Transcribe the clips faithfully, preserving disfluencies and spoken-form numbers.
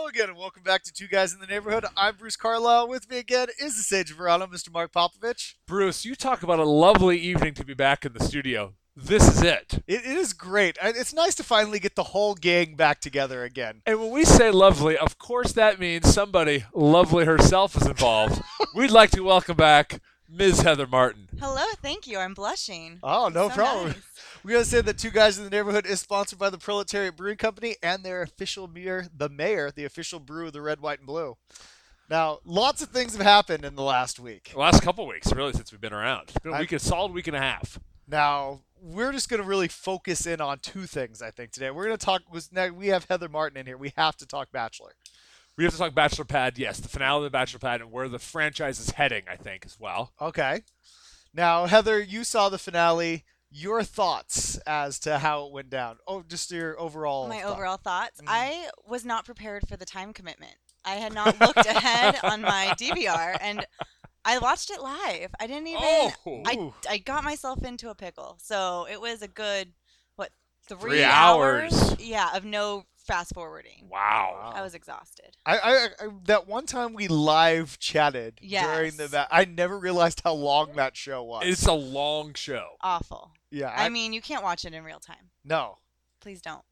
again, and welcome back to Two Guys in the Neighborhood. I'm Bruce Carlisle. With me again is the Sage of Verano, Mister Mark Popovich. Bruce, you talk about a lovely evening to be back in the studio. This is it. It, it is great. It's nice to finally get the whole gang back together again. And when we say lovely, of course that means somebody lovely herself is involved. We'd like to welcome back Miz Heather Martin. Hello, thank you. I'm blushing. Oh, no So problem. nice. We're going to say that Two Guys in the Neighborhood is sponsored by the Proletariat Brewing Company and their official beer, the Mayor, the official brew of the Red, White, and Blue. Now, lots of things have happened in the last week. The last couple weeks, really, since we've been around. It's been a I- week, a solid week and a half. Now, we're just going to really focus in on two things, I think, today. We're going to talk, we have Heather Martin in here. We have to talk Bachelor. We have to talk Bachelor Pad, yes, the finale of the Bachelor Pad and where the franchise is heading, I think, as well. Okay. Now, Heather, you saw the finale. Your thoughts as to how it went down? Oh, just your overall. My thought. overall thoughts. Mhm. I was not prepared for the time commitment. I had not looked ahead on my D V R, and I watched it live. I didn't even. Oh. I I got myself into a pickle. So it was a good what three, Three hours. Yeah, of no fast forwarding. Wow. I was exhausted. I, I, I that one time we live chatted Yes. during the. ba- I never realized how long that show was. It's a long show. Awful. yeah. I, mean, you can't watch it in real time. no. Please don't.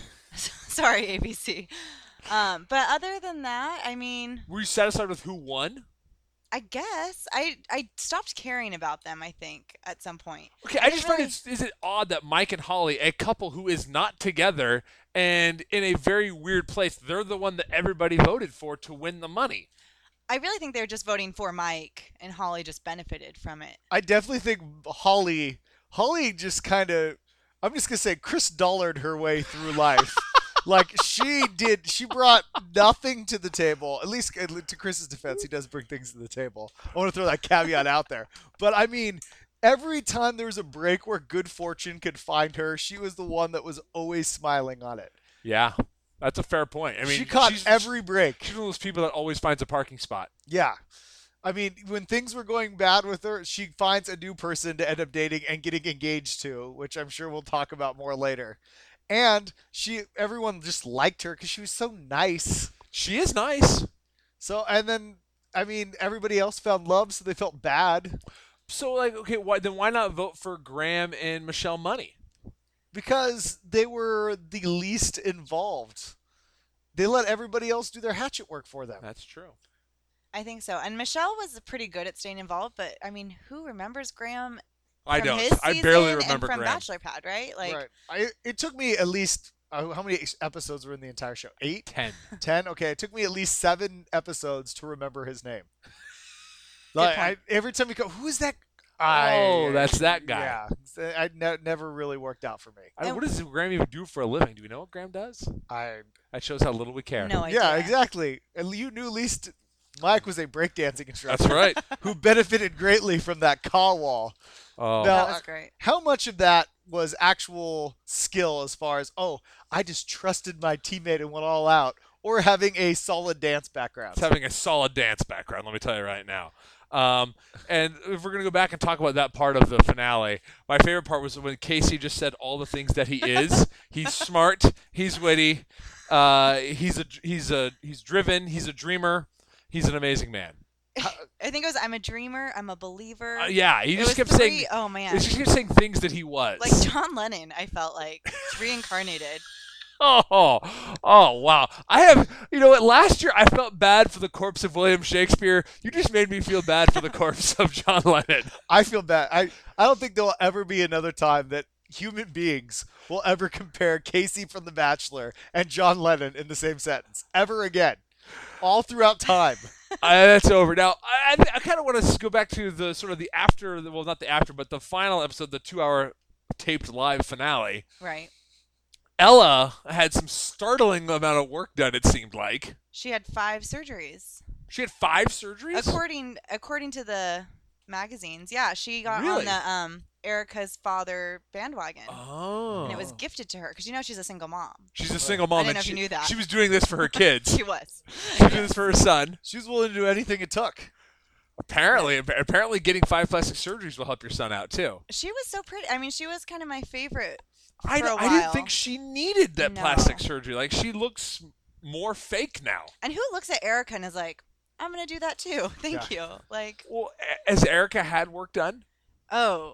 Sorry, A B C. Um, but other than that, I mean. Were you satisfied with who won? I guess I I stopped caring about them. I think at some point. Okay, I I didn't just find really- it is it odd that Mike and Holly, a couple who is not together and in a very weird place, they're the one that everybody voted for to win the money. I really think they were just voting for Mike, and Holly just benefited from it. I definitely think Holly. Holly just kind of. I'm just gonna say Chris Dollared her way through life. Like she did, she brought nothing to the table. At least to Chris's defense, he does bring things to the table. I want to throw that caveat out there. But I mean, every time there was a break where good fortune could find her, she was the one that was always smiling on it. Yeah, that's a fair point. I mean, she caught she's, every break. She's one of those people that always finds a parking spot. Yeah. I mean, when things were going bad with her, she finds a new person to end up dating and getting engaged to, which I'm sure we'll talk about more later. And she, everyone just liked her because she was so nice. She is nice. So, and then, I mean, everybody else found love, so they felt bad So, like, okay, why then why not vote for Graham and Michelle Money? because they were the least involved. They let everybody else do their hatchet work for them. That's true. I think so. And Michelle was pretty good at staying involved, but I mean, who remembers Graham I from don't. his I season barely and remember from Graham. Bachelor Pad, right? Like, right. I, it took me at least, uh, how many episodes were in the entire show? Eight? Ten. Ten? Okay, it took me at least seven episodes to remember his name. Like, I, point. every time you go, who's that? Oh, that's that guy. Yeah, I ne- never really worked out for me. I don't, what does Graham even do for a living? Do we know what Graham does? I That shows how little we care. no idea. yeah, exactly. And you knew at least Mike was a breakdancing instructor. That's right. Who benefited greatly from that call wall. Oh, No. That was great. How much of that was actual skill as far as, oh, I just trusted my teammate and went all out, or having a solid dance background? it's having a solid dance background. Let me tell you right now. Um, and if we're gonna go back and talk about that part of the finale, my favorite part was when Casey just said all the things that he is. He's smart. He's witty. Uh, he's a he's a he's driven. He's a dreamer. He's an amazing man. I think it was I'm a dreamer, I'm a believer. Uh, yeah, he It just was kept three- saying. oh He man. just kept saying things that he was. Like John Lennon, I felt like reincarnated. Oh, oh, wow. I have, you know what, last year I felt bad for the corpse of William Shakespeare. You just made me feel bad for the corpse of John Lennon. I feel bad. I, I don't think there'll ever be another time that human beings will ever compare Casey from The Bachelor and John Lennon in the same sentence. Ever again. All throughout time. Uh, that's over. Now, I, I, I kind of want to go back to the sort of the after, well, not the after, but the final episode, the two-hour taped live finale. Right. Ella had some startling amount of work done, it seemed like. She had five surgeries. She had five surgeries? According according to the magazines, yeah, she got Really? on the um Erica's father bandwagon. Oh. And it was gifted to her because you know she's a single mom. She's a single mom. I didn't and know if she, you knew that. She was doing this for her kids. She was. She was doing this for her son. She was willing to do anything it took. Apparently, apparently, getting five plastic surgeries will help your son out too. She was so pretty. I mean, she was kind of my favorite. I, for a I didn't while. think she needed that No. plastic surgery. Like she looks more fake now. And who looks at Erica and is like, I'm going to do that too. Thank you. Like, Well, a- has Erica had work done? oh,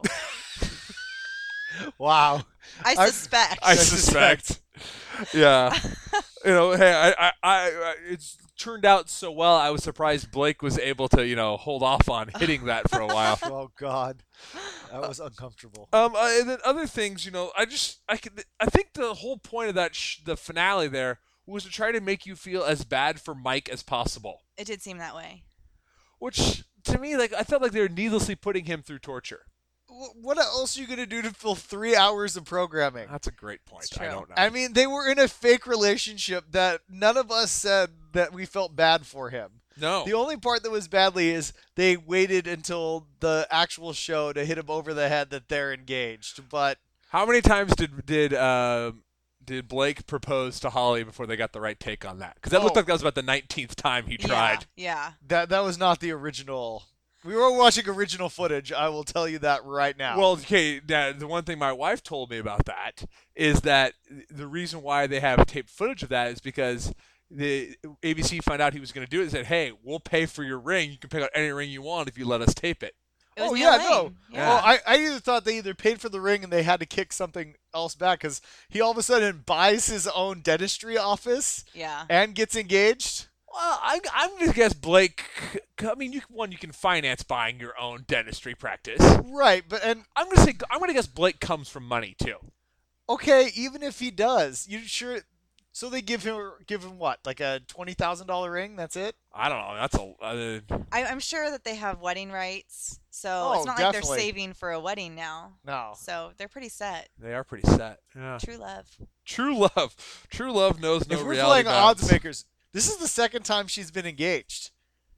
Wow. I I- suspect. I suspect. Yeah. You know, hey, I, I, I, I- it's turned out so well. I was surprised Blake was able to, you know, hold off on hitting that for a while. Oh God, that was uncomfortable. Um, uh, and then other things, you know, I just, I could, I think the whole point of that, sh- the finale there, was to try to make you feel as bad for Mike as possible. It did seem that way. Which, to me, like, I felt like they were needlessly putting him through torture. Wh- What else are you gonna do to fill three hours of programming? That's a great point. It's I true. don't know. I mean, they were in a fake relationship that none of us said that we felt bad for him. no. The only part that was badly is they waited until the actual show to hit him over the head that they're engaged. But How many times did did uh, did Blake propose to Holly before they got the right take on that? Because that looked Oh. like that was about the nineteenth time he tried. Yeah. that that was not the original. We were watching original footage. I will tell you that right now. Well, okay, now, the one thing my wife told me about that is that the reason why they have taped footage of that is because the A B C found out he was going to do it and said, hey, we'll pay for your ring. You can pick out any ring you want if you let us tape it. It was oh Neil yeah, Lane. no. Yeah. Well, I, I either thought they either paid for the ring and they had to kick something else back because he all of a sudden buys his own dentistry office yeah. and gets engaged. Well, I, I'm going to guess Blake, I mean, you, one, you can finance buying your own dentistry practice. Right, but and I'm going to say, I'm going to guess Blake comes from money, too. okay, even if he does, you sure? So they give him give him what, like a twenty thousand dollar ring? That's it. I don't know. That's a. Uh, I, I'm sure that they have wedding rights, so Oh, it's not like definitely. they're saving for a wedding now. No. So they're pretty set. they are pretty set. Yeah. True love. True love. True love knows no if we're reality playing odds bounds. makers, this is the second time she's been engaged.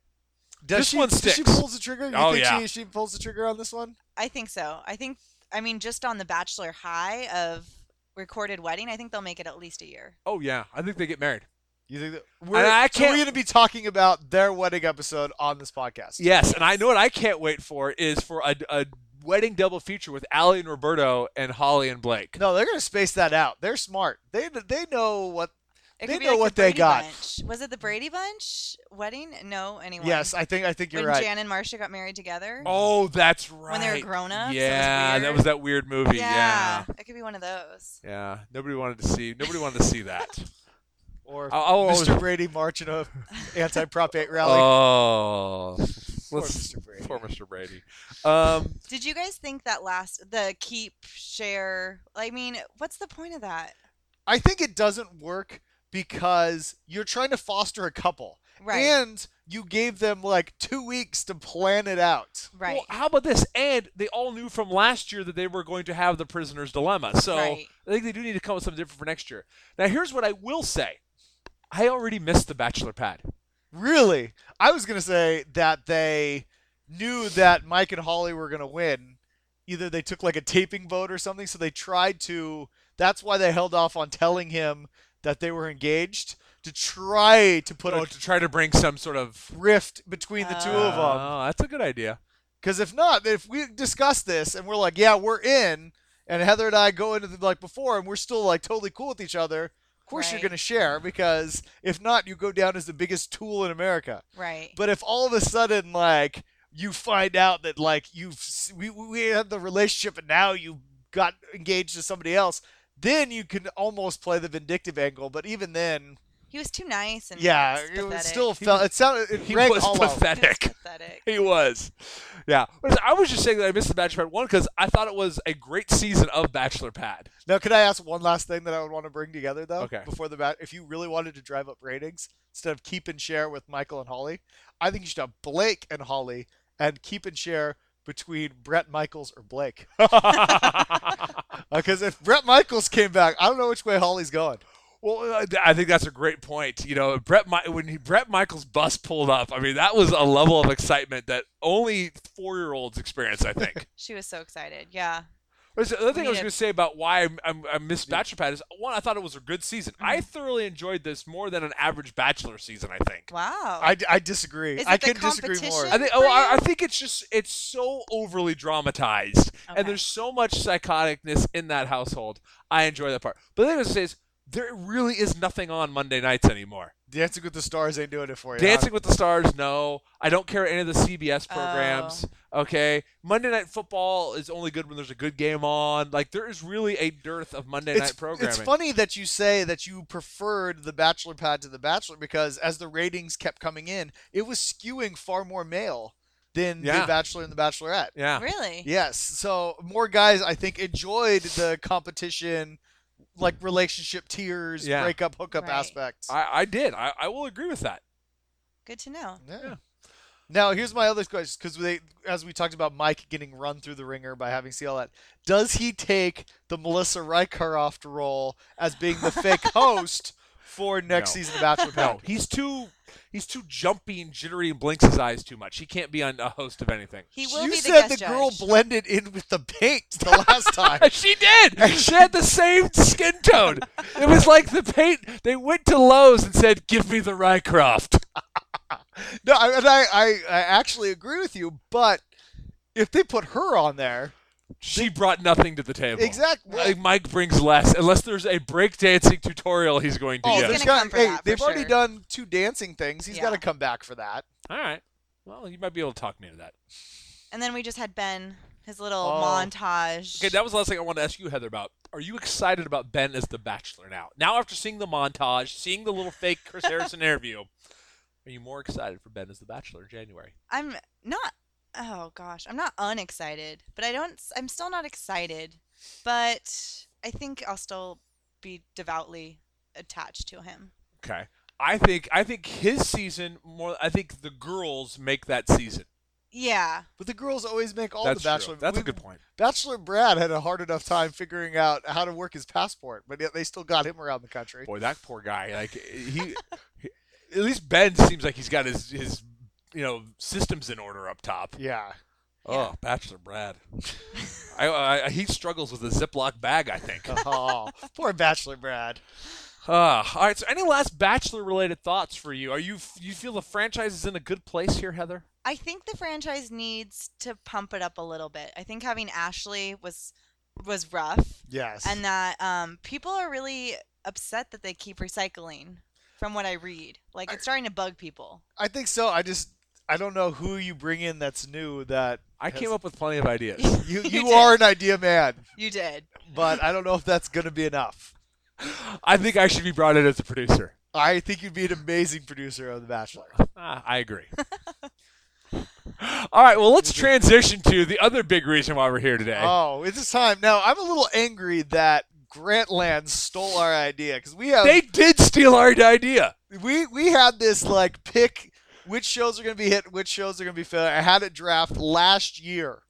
Does This she, one does she sticks. pulls the trigger? You Oh, think yeah. she, she pulls the trigger on this one? I think so. I think, I mean, just on the Bachelor high of recorded wedding, I think they'll make it at least a year. Oh, yeah. I think they get married. You think that we're, And I so we're can't- going to be talking about their wedding episode on this podcast? Yes, and I know what I can't wait for is for a, a wedding double feature with Allie and Roberto and Holly and Blake. No, they're going to space that out. They're smart. They they know what. It They could be know like what the they Brady got. Bunch. Was it the Brady Bunch wedding? No, anyone. Yes, I think I think you're when right. Jan and Marcia got married together. Oh, that's right. When they were grown-ups? It was Yeah, that weird. was that weird movie. Yeah. It could be one of those. Yeah. Nobody wanted to see. Nobody wanted to see that. Or I'll- I'll always- Mister Brady marching a anti-Prop eight rally. Oh, Poor let's- Mister Brady. Poor Mister Brady. Um, Did you guys think that last the keep share? I mean, what's the point of that? I think it doesn't work because you're trying to foster a couple, Right. and you gave them like two weeks to plan it out. Right. Well, how about this? And they all knew from last year that they were going to have the prisoner's dilemma. So Right. I think they do need to come up with something different for next year. Now, here's what I will say. I already missed the Bachelor pad. Really, I was gonna say that they knew that Mike and Holly were gonna win. Either they took like a taping vote or something, so they tried to. That's why they held off on telling him that they were engaged to try to put Oh, a to try to bring some sort of. rift between the two of them. Oh, that's a good idea. Because if not, if we discuss this and we're like, yeah, we're in, and Heather and I go into the, like before, and we're still like totally cool with each other, of course you're Right. going to share, because if not, you go down as the biggest tool in America. Right. But if all of a sudden, like, you find out that, like, you've, s- we, we had the relationship and now you got engaged to somebody else, then you can almost play the vindictive angle. But even then, He was too nice and yeah, it's it was pathetic. still felt, it sounded, it He rang was hollow. pathetic. It's pathetic. He was. Yeah. But I was just saying that I missed the Bachelor Pad one because I thought it was a great season of Bachelor Pad. Now, could I ask one last thing that I would want to bring together, though? Okay. Before the bat, if you really wanted to drive up ratings, instead of keep and share with Michael and Holly, I think you should have Blake and Holly and keep and share between Brett Michaels or Blake. Because if Brett Michaels came back, I don't know which way Holly's going. Well, uh, I think that's a great point. You know, Brett Mi- when he, Brett Michaels' bus pulled up, I mean, that was a level of excitement that only four-year-olds experience, I think. She was so excited. Yeah. But the other thing I was needed- going to say about why I'm, I'm, I miss Bachelor Pad is, one, I thought it was a good season. Mm-hmm. I thoroughly enjoyed this more than an average Bachelor season, I think. Wow. I, I disagree. Is it I the can disagree more. competition? I think. for Oh, I, I you? think it's just it's so overly dramatized, Okay. and there's so much psychoticness in that household. I enjoy that part. But the thing I was gonna say is there really is nothing on Monday nights anymore. Dancing with the Stars ain't doing it for you. Dancing huh? with the Stars, no. I don't care any of the C B S programs. Okay, Monday Night Football is only good when there's a good game on. Like there is really a dearth of Monday It's, night programming. it's funny that you say that you preferred the Bachelor Pad to the Bachelor because as the ratings kept coming in, it was skewing far more male than Yeah. the Bachelor and the Bachelorette. Yeah. Really? Yes, so more guys I think enjoyed the competition, like relationship tiers, Yeah. breakup, hookup Right. aspects. I, I did. I, I will agree with that. Good to know. Yeah. Yeah. Now here's my other question, because they, as we talked about Mike getting run through the ringer by having seen all that, does he take the Melissa Rycroft role as being the fake host for next No. season of Bachelor Pad? No, he's too he's too jumpy and jittery and blinks his eyes too much. He can't be on a host of anything. He will you be the said guest the girl judge. blended in with the paint the last time. She did. She had the same skin tone. It was like the paint. They went to Lowe's and said, "Give me the Rycroft." No, I, and I, I, I actually agree with you, but if they put her on there, She brought nothing to the table. exactly. Like, Mike brings less, unless there's a breakdancing tutorial he's going to Oh, He's give. there's gonna got- come for hey, that, for they've already sure. done two dancing things. He's Yeah. got to come back for that. All right. Well, you might be able to talk me into that. And then we just had Ben, his little Oh. montage. Okay, that was the last thing I wanted to ask you, Heather, about. Are you excited about Ben as the Bachelor now? Now, after seeing the montage, seeing the little fake Chris Harrison interview, are you more excited for Ben as the Bachelor in January? I'm not. Oh gosh, I'm not unexcited, but I don't. I'm still not excited. But I think I'll still be devoutly attached to him. Okay. I think I think his season more. I think the girls make that season. Yeah. But the girls always make all That's the Bachelor. true. That's a we- good point. Bachelor Brad had a hard enough time figuring out how to work his passport, but yet they still got him around the country. Boy, that poor guy. Like he, he at least Ben seems like he's got his his you know systems in order up top. Yeah. Oh, Bachelor Brad. I, I he struggles with a Ziploc bag, I think. Oh, poor Bachelor Brad. Uh, all right. So, any last Bachelor-related thoughts for you? Are you you feel the franchise is in a good place here, Heather? I think the franchise needs to pump it up a little bit. I think having Ashley was was rough, Yes. and that um, people are really upset that they keep recycling. From what I read, like it's starting to bug people. I think so. I just I don't know who you bring in that's new that I has- came up with plenty of ideas. You You you did. are an idea man, You did. but I don't know if that's going to be enough. I think I should be brought in as a producer. I think you'd be an amazing producer of The Bachelor. Ah, I agree. All right, well, let's transition to the other big reason why we're here today. Oh, it's time. Now, I'm a little angry that Grantland stole our idea because we have They did steal our idea. we we had this like pick which shows are going to be hit, which shows are going to be failure. I had it draft last year,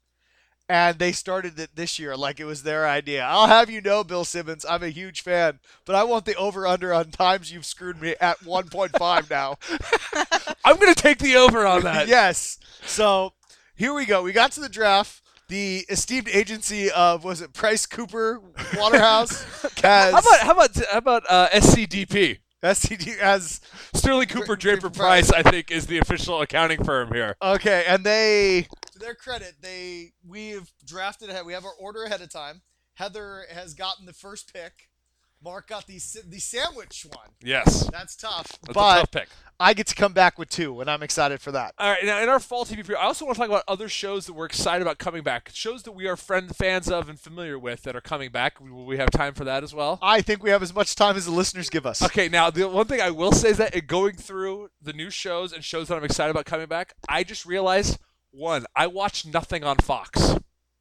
and they started it this year like it was their idea. I'll have you know, Bill Simmons, I'm a huge fan, but I want the over under on times you've screwed me at one point five now. I'm going to take the over on that. Yes. So here we go. We got to the draft. The esteemed agency of was it Price Cooper Waterhouse has How about how about how about uh, S C D P? S T D has Sterling Cooper Draper Draper Price. Price, I think, is the official accounting firm here. okay, and they to their credit, they we've drafted ahead. We have our order ahead of time. Heather has gotten the first pick. Mark got the sa- the sandwich one. Yes, That's tough, that's but a tough pick. I get to come back with two, and I'm excited for that. All right, now in our fall T V preview, I also want to talk about other shows that we're excited about coming back. Shows that we are friend fans of and familiar with that are coming back. Will we have time for that as well? I think we have as much time as the listeners give us. Okay, now the one thing I will say is that in going through the new shows and shows that I'm excited about coming back, I just realized one, I watch nothing on Fox,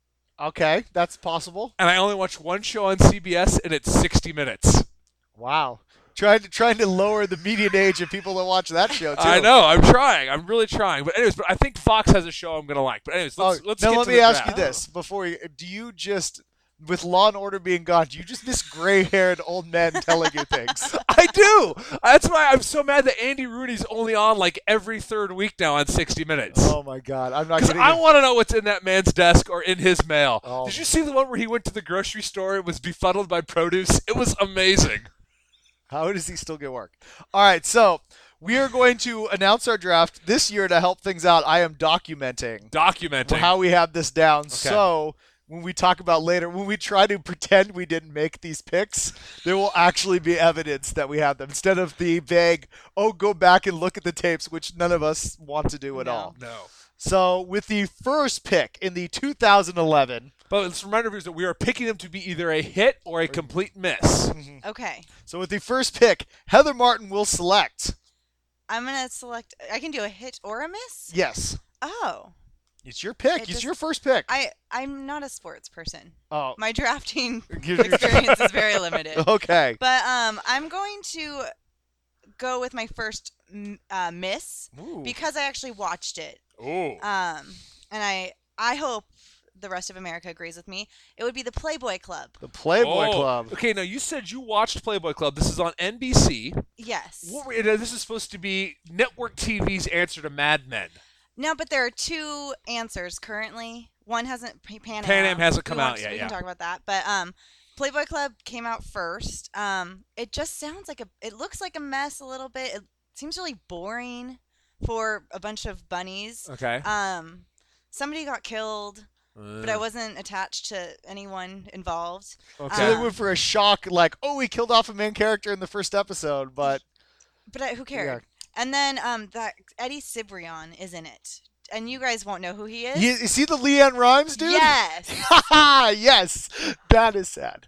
Okay, that's possible. and I only watch one show on C B S, and it's sixty minutes. Wow. Trying to trying to lower the median age of people that watch that show too. I know, I'm trying, I'm really trying. But anyways, but I think Fox has a show I'm gonna like. But anyways, let's Oh, let's now get let to me the ask draft. you this before you do you just with Law and Order being gone, do you just miss gray-haired old men telling you things? I do. That's why I'm so mad that Andy Rooney's only on like every third week now on sixty minutes. Oh my God, I'm not Because kidding. I want to know what's in that man's desk or in his mail. Oh. Did you see the one where he went to the grocery store and was befuddled by produce? It was amazing. How does he still get work? All right, so we are going to announce our draft this year to help things out. I am documenting Documenting. how we have this down. So when we talk about later, when we try to pretend we didn't make these picks, there will actually be evidence that we have them instead of the vague, oh, go back and look at the tapes, which none of us want to do at No. all. No. So with the first pick in the two thousand eleven, But let's remind viewers that we are picking them to be either a hit or a complete miss. Okay. so with the first pick, Heather Martin will select. I'm gonna select. I can do a hit or a miss. Yes, Oh, it's your pick. It It's just- your first pick. I I'm not a sports person. oh, My drafting You're- experience is very limited. okay. But um, I'm going to go with my first m- uh, miss Ooh. because I actually watched it. Ooh. Um, and I I hope the rest of America agrees with me. It would be the Playboy Club. The Playboy Oh, Club. Okay, now you said you watched Playboy Club. This is on N B C. Yes. What were, uh, this is supposed to be network T V's answer to Mad Men. No, but there are two answers currently. One hasn't P- Pan Am. Pan Am hasn't We come won't- out yet, We yeah. can talk about that. But um, Playboy Club came out first. Um, it just sounds like a. It looks like a mess a little bit. It seems really boring for a bunch of bunnies. Okay. Um, somebody got killed, but I Uh, wasn't attached to anyone involved. okay. So they Um, went for a shock, like, oh, we killed off a main character in the first episode, but But I, who cared? And then um, that Eddie Cibrian is in it, and you guys won't know who he is. you, you see the Leanne Rhymes dude? Yes. yes, that is sad.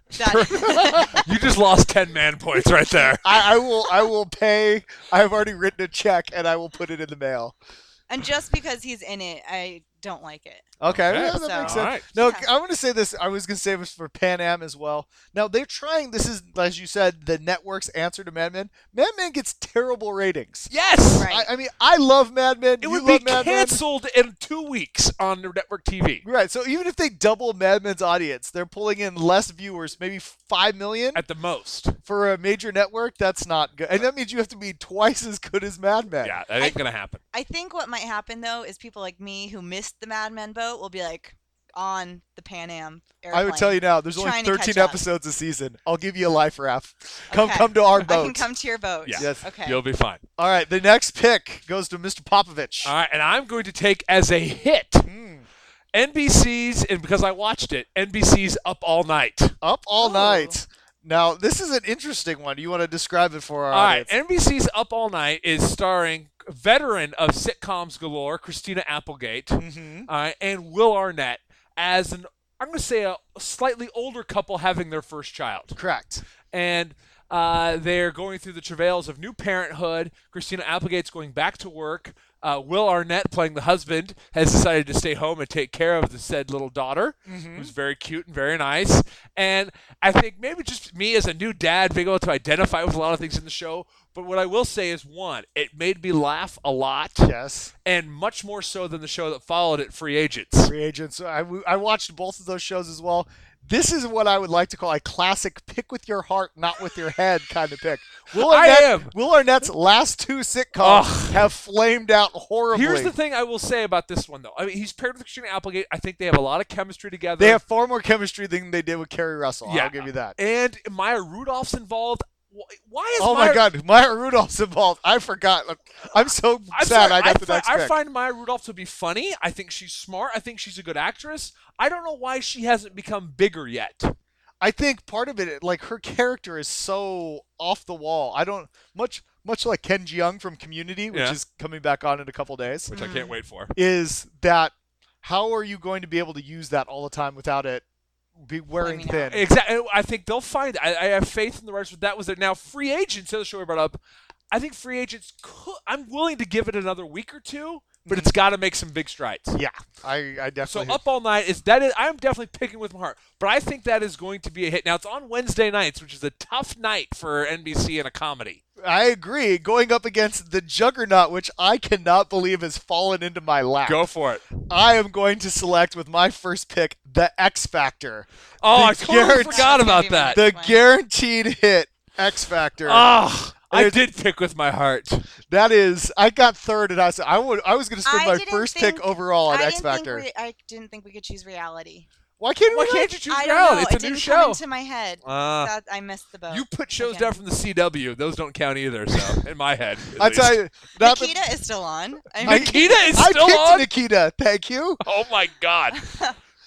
That- you just lost ten man points right there. I, I will. I will pay. I have already written a check, and I will put it in the mail. and just because he's in it, I don't like it. Okay, Okay. yeah, that So- makes sense. All right. No, Yeah. I want to say this. I was going to say this for Pan Am as well. Now they're trying. This is, as you said, the network's answer to Mad Men. Mad Men gets terrible ratings. Yes. Right. I, I mean, I love Mad Men. It you would love be Mad Men. canceled in two weeks on the network T V. Right. So even if they double Mad Men's audience, they're pulling in less viewers, maybe five million At the most. for a major network. That's not good, and that means you have to be twice as good as Mad Men. Yeah, that ain't gonna happen. I think what might happen though is people like me who missed the Mad Men boat will be like on the Pan Am airplane. I would tell you now. There's only trying to thirteen catch up. episodes a season. I'll give you a life raft. Come, Okay. come to our I boat. can come to your boat. Yeah. Yes. Okay. You'll be fine. All right. The next pick goes to Mister Popovich. All right, and I'm going to take as a hit Mm. N B C's, and because I watched it, N B C's Up All Night. Up all Oh. night. Now this is an interesting one. You want to describe it for our All right, audience? N B C's Up All Night is starring veteran of sitcoms galore, Christina Applegate, Mhm. all right, and Will Arnett as an, I'm going to say, a slightly older couple having their first child. Correct. And uh, they're going through the travails of new parenthood. Christina Applegate's going back to work. Uh, Will Arnett, playing the husband, has decided to stay home and take care of the said little daughter, who's very cute and very nice. And I think maybe just me as a new dad being able to identify with a lot of things in the show. But what I will say is, one, it made me laugh a lot, Yes. and much more so than the show that followed it, Free Agents. Free agents. I, I watched both of those shows as well. This is what I would like to call a classic pick with your heart, not with your head kind of pick. Will I Arnett, am. Will Arnett's last two sitcoms Ugh. have flamed out horribly. Here's the thing I will say about this one, though. I mean, he's paired with Christina Applegate. I think they have a lot of chemistry together. They have far more chemistry than they did with Kerry Russell. Yeah. I'll give you that. And Maya Rudolph's involved. Wh- Why is Oh Maya... my God, Maya Rudolph's involved. I forgot. Look, I'm so I'm sad sorry, I got the fi- next I pick. find Maya Rudolph to be funny. I think she's smart. I think she's a good actress. I don't know why she hasn't become bigger yet. I think part of it, like her character, is so off the wall. I don't much much like Ken Jeong from Community, which Yeah. is coming back on in a couple days. Which I can't wait for. Is that how are you going to be able to use that all the time without it be wearing Flaming thin? out. Exactly. I think they'll find. I, I have faith in the writers. That was it. Now, Free Agents, the other show we brought up. I think Free Agents. Could, I'm willing to give it another week or two, but it's got to make some big strides. Yeah, I, I So definitely. Up All Night is that is I'm definitely picking with my heart, but I think that is going to be a hit. Now it's on Wednesday nights, which is a tough night for N B C and a comedy. I agree. Going up against the juggernaut, which I cannot believe has fallen into my lap. Go for it. I am going to select with my first pick the X Factor. Oh, The I totally guarantee- forgot about that. The Fine. guaranteed hit X Factor. Oh, I It- did pick with my heart. That is, I got third, and I said I would. I was going to spend I my didn't first think- pick overall on I X didn't think Factor. we- I didn't think we could choose reality. Why can't Why we? can't you choose I don't reality? know. It's a it new didn't show. come into my head. Uh, that, I missed the boat. you put shows Again. down from the C W. Those don't count either. So in my head, at I tell least. you, not that- Nikita is still on. I mean, I- Nikita is I still picked on. Nikita. Thank you. Oh my God.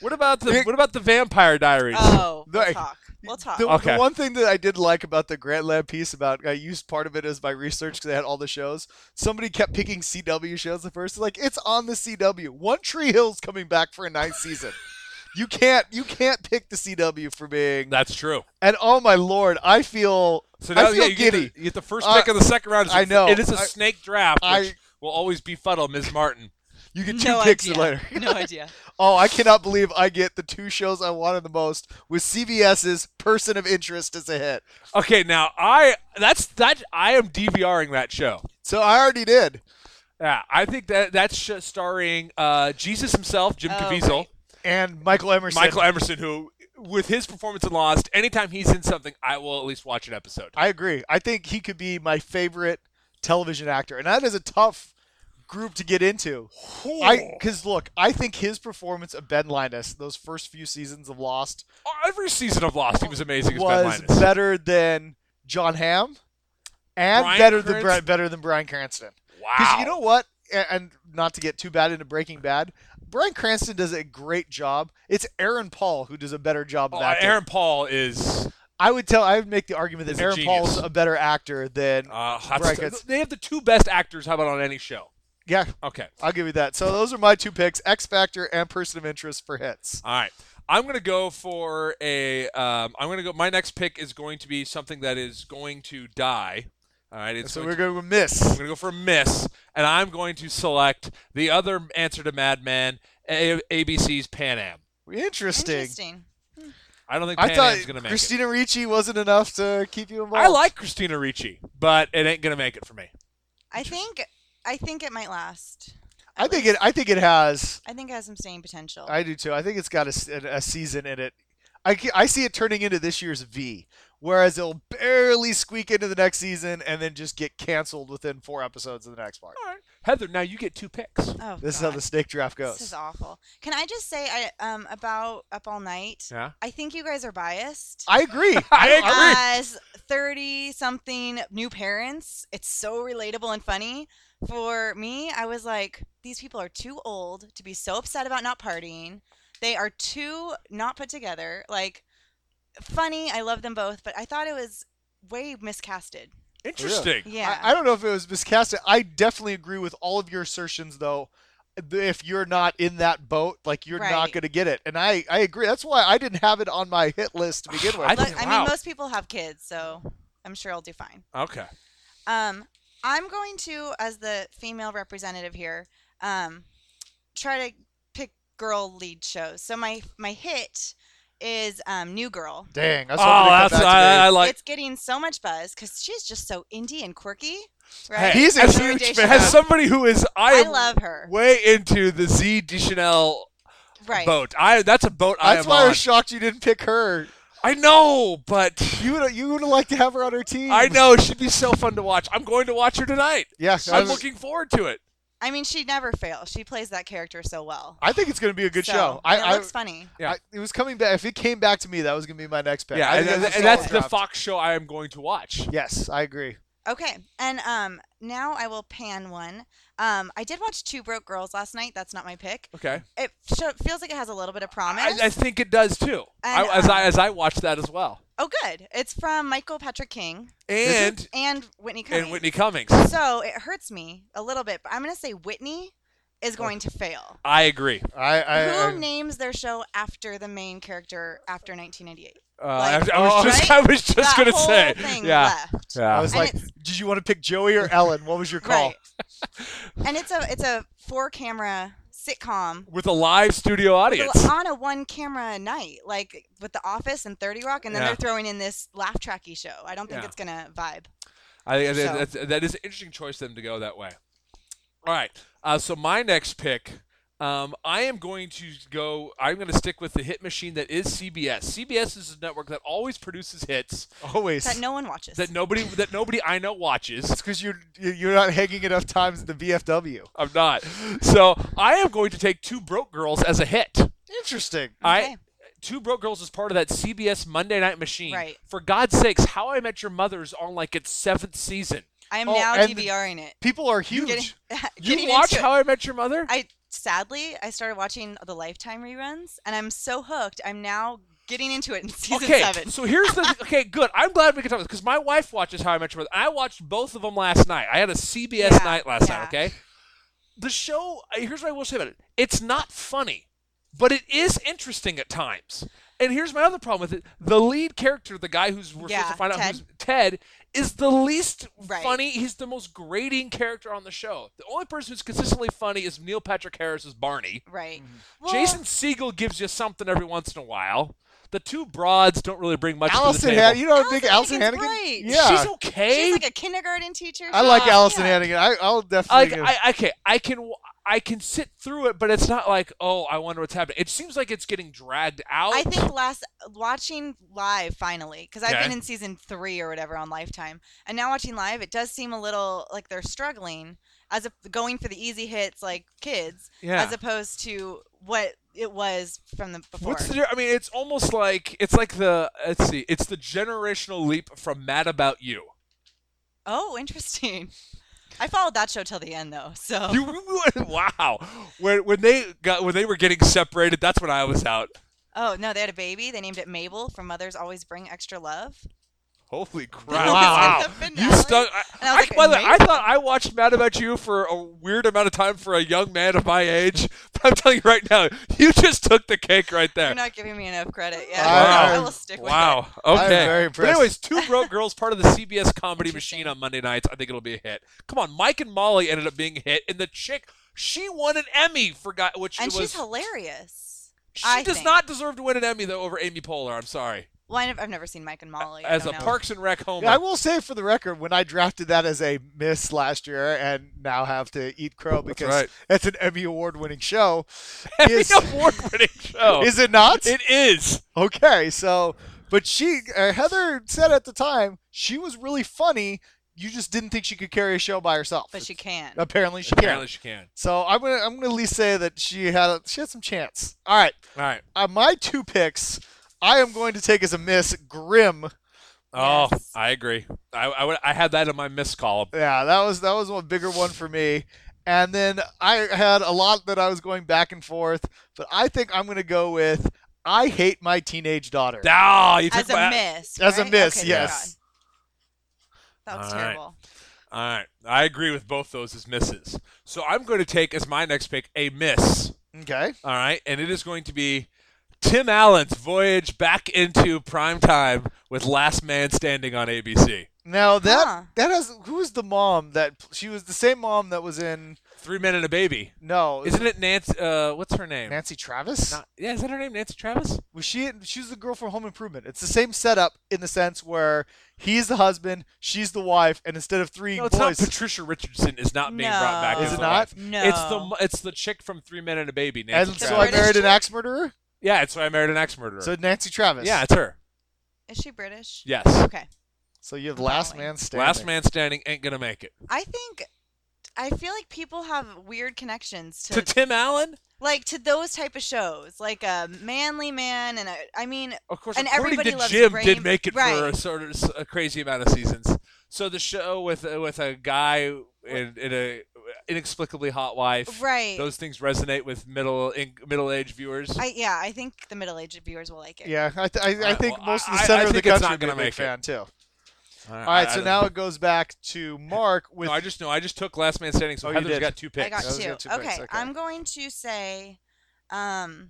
What about the It- what about the Vampire Diaries? Oh, we'll The- talk. We'll talk. The, Okay. the one thing that I did like about the Grantland piece about I used part of it as my research because they had all the shows. Somebody kept picking C W shows at first. Like it's on the C W. One Tree Hill's coming back for a ninth season. You can't you can't pick the C W for being. That's true. And oh my lord, I feel So now I feel yeah, you get, giddy. the, you get the first Uh, pick of the second round. It's I a- know. It is a I- snake draft, which I- will always befuddle Miz Martin. You get two no picks idea. later. No idea. Oh, I cannot believe I get the two shows I wanted the most with CBS's Person of Interest as a hit. Okay, now I that's that I am DVRing that show. So I already did. Yeah, I think that that's sh- starring uh, Jesus himself, Jim Oh, Caviezel, right. And Michael Emerson. Michael Emerson, who with his performance in Lost, anytime he's in something, I will at least watch an episode. I agree. I think he could be my favorite television actor, and that is a tough group to get into. I because look, I think his performance of Ben Linus, those first few seasons of Lost, Oh, every season of Lost, he was amazing as Ben was Linus. better than John Hamm, and Bryan better than Cranston? Bri- better than Bryan Cranston. Wow. Because you know what, A- and not to get too bad into Breaking Bad, Bryan Cranston does a great job. It's Aaron Paul who does a better job of Oh, acting. Aaron Paul is. I would tell. I would make the argument that He's a Aaron genius. Paul's a better actor than. Uh, Bryan that's- Cranston. they have the two best actors. How about on any show? Yeah, Okay. I'll give you that. So those are my two picks: X Factor and Person of Interest for hits. All right. I'm going to go for a. Um, I'm going to go. My next pick is going to be something that is going to die. All right. It's So going we're to- going to miss. I'm going to go for a miss, and I'm going to select the other answer to Mad Men, a- ABC's Pan Am. Interesting. Interesting. I don't think I Pan thought Am's going to make Christina Ricci wasn't enough to keep you it. involved. I like Christina Ricci, but it ain't going to make it for me. I think I think it might last. I think it. I think it has. I think it has some staying potential. I do too. I think it's got a, s- a- a season in it. I, ca- I see it turning into this year's V, whereas it'll barely squeak into the next season and then just get canceled within four episodes of the next part. All right. Heather, now you get two picks. oh, This is God. how the snake draft This is goes. awful. Can I just say I um about Up All Night? Yeah. I think you guys are biased. I agree. I agree. As thirty something new parents, it's so relatable and funny. For me, I was like, these people are too old to be so upset about not partying. They are too not put together. Like, funny. I love them both, but I thought it was way miscasted. Interesting. Yeah. I, I don't know if it was miscasted. I definitely agree with all of your assertions, though. If you're not in that boat, like you're not Right. going to get it, and I, I agree. That's why I didn't have it on my hit list to begin with. I Look, think- I wow. mean, most people have kids, so I'm sure I'll do fine. Okay. Um, I'm going to, as the female representative here, um, try to pick girl lead shows. So my my hit is um, New Girl. Dang, I was Oh, hoping to come that's back to I, I me. like. It's getting so much buzz because she's just so indie and quirky, Hey, right? He's a as, huge Zooey fan. as Deschanel. somebody who is, I, I am love her. way into the Z Deschanel Right. boat. I that's a boat I That's am why I on. was shocked you didn't pick her. I know, but You would you would have liked to have her on her team. I know she'd be so fun to watch. I'm going to watch her tonight. Yeah, I, I'm was- looking forward to it. I mean, she never fails. She plays that character so well. I think it's going to be a good So, show. and I, it I, looks funny. Yeah. I- it was coming back. If it came back to me, that was going to be my next pick. Yeah, I and, think and, that's a and that's solid the draft. Fox show I am going to watch. Yes, I agree. Okay, and um, now I will pan one. Um, I did watch Two Broke Girls last night. That's not my pick. Okay. It sho feels like it has a little bit of promise. I, I think it does too. And, I, as I um, as I watched that as well. oh, good. It's from Michael Patrick King And and Whitney Cummings. and Whitney Cummings. So it hurts me a little bit, but I'm going to say Whitney is going to fail. I agree. I, I, Who I names their show after the main character after nineteen ninety-eight? Uh, Like, I, I was oh, just right? I was just that gonna whole say. thing Yeah. left. Yeah. I was And like, it's- did you want to pick Joey or Ellen? What was your call? Right. And it's a it's a four camera sitcom With a live studio audience. on a one camera night, like with The Office and thirty Rock, and then Yeah. they're throwing in this laugh tracky show. I don't think Yeah. it's gonna vibe. I think that, So- that's, that is an interesting choice for them to go that way. All right. Uh, so my next pick, um, I am going to go. I'm going to stick with the hit machine that is C B S. C B S is a network that always produces hits Always. That no one watches. that nobody that nobody I know watches. It's because you're you're not hanging enough times in the V F W. I'm not. So I am going to take Two Broke Girls as a hit. Interesting. I Okay. Two Broke Girls is part of that C B S Monday Night Machine. Right. For God's sakes, How I Met Your Mother's on like its seventh season. I am Oh, now and DVRing it. People are Getting, huge. You getting watch into it. How I Met Your Mother? I sadly I started watching the Lifetime reruns, and I'm so hooked. I'm now getting into it in season okay, seven. so here's the okay, good. I'm glad we can talk about this because my wife watches How I Met Your Mother. I watched both of them last night. I had a C B S Yeah, night last yeah. night. Okay, the show. Here's what I will say about it. It's not funny, but it is interesting at times. And here's my other problem with it: the lead character, the guy who's we're Yeah, supposed to find out Ted. who's Ted, is the least Right. funny. He's the most grating character on the show. The only person who's consistently funny is Neil Patrick Harris as Barney. Right. Mm-hmm. Well, Jason Segel gives you something every once in a while. The two broads don't really bring much Allison, to the table. Han- you know, Allison big Allison Hannigan's Hannigan. great. Yeah, She's okay. she's like a kindergarten teacher. I like She's- Allison yeah. Hannigan. I, I'll like definitely. give- I okay, I can I can sit through it, but it's not like, oh, I wonder what's happening. It seems like it's getting dragged out. I think last watching live finally, because I've Okay. been in season three or whatever on Lifetime, and now watching live, it does seem a little like they're struggling as if going for the easy hits like kids, yeah. as opposed to what it was from the before. What's the? I mean, it's almost like it's like the let's see, it's the generational leap from Mad About You. Oh, interesting. I followed that show till the end though, so You wow. When when they got when they were getting separated, that's when I was out. oh no, they had a baby. They named it Mabel from Mothers Always Bring Extra Love. Holy That crap! was Wow, in the you finale. stuck. I, And I was I- like, by the way, I Mabel? thought I watched Mad About You for a weird amount of time for a young man of my age. But I'm telling you right now, you just took the cake right there. You're not giving me enough credit. Yeah, Wow. I will stick with Wow. it. Okay. I'm very But impressed. anyways, Two Broke Girls, part of the C B S comedy Interesting. machine on Monday nights. I think it'll be a hit. Come on, Mike and Molly ended up being a hit, and the chick, she won an Emmy for guy, which And was. she's hilarious. she I does think. not deserve to win an Emmy though over Amy Poehler. I'm sorry. Well, I nev- I've never seen Mike and Molly. I As a don't know. Parks and Rec homer. Yeah, I will say for the record, when I drafted that as a miss last year and now have to eat crow because right. it's an Emmy award-winning show, Emmy is, award-winning show. is it not? It is. Okay, so but she uh, Heather said at the time she was really funny. You just didn't think she could carry a show by herself. But she can. Apparently she Apparently can. she can. So I'm gonna I'm gonna at least say that she had a, she had some chance. All right, All right. uh, my two picks. I am going to take as a miss Grimm. Oh, Yes. I agree. I, I, would- I had that in my miss column. Yeah, that was that was one bigger one for me. And then I had a lot that I was going back and forth, but I think I'm going to go with I Hate My Teenage Daughter. Ah, you took As a my, miss. As a right? miss, Okay, yes. God. That was All right. terrible. All right. I agree with both those as misses. So I'm going to take as my next pick a miss. Okay. All right. And it is going to be Tim Allen's voyage back into prime time with Last Man Standing on A B C. Now that Huh. that has who was the mom that she was the same mom that was in Three Men and a Baby. no Isn't it Nancy? Uh, what's her name? Nancy Travis? Not, yeah, is that her name? Nancy Travis? Was she? She was the girl from Home Improvement. It's the same setup in the sense where he's the husband, she's the wife, and instead of three No, it's not. boys, Patricia Richardson is not being No. brought back. Is as it the not? wife. No. It's the it's the chick from Three Men and a Baby. Nancy and The so I Travis. British married an chick? axe murderer. Yeah, it's why I married an ex murderer. So Nancy Travis. yeah, it's her. Is she British? Yes. Okay. So you have I'm Last following. Man Standing. Last Man Standing ain't gonna make it. I think I feel like people have weird connections to, To Tim Allen, like to those type of shows, like a Manly Man, and a, I mean, of course. And according everybody to loves Jim, Rain- did make it for a right. sort of s- a crazy amount of seasons. So the show with uh, with a guy in, in a inexplicably hot wife. right? Those things resonate with middle in, middle aged viewers. I yeah, I think the middle-aged viewers will like it. Yeah, I, th- I, I Alright, think well, most of the I- I center of the think it's country not would be a gonna big make it. fan too. All All right, so now it goes back to Mark with. no, I just no, I just took Last Man Standing. So Oh, you Heather's did. got two picks. I got Those two. are two okay, picks, okay. I'm going to say, um,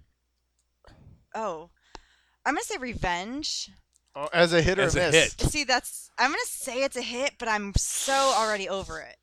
oh, I'm gonna say Revenge. Oh, as a hit or As a a miss. hit. See, that's I'm gonna say it's a hit, but I'm so already over it.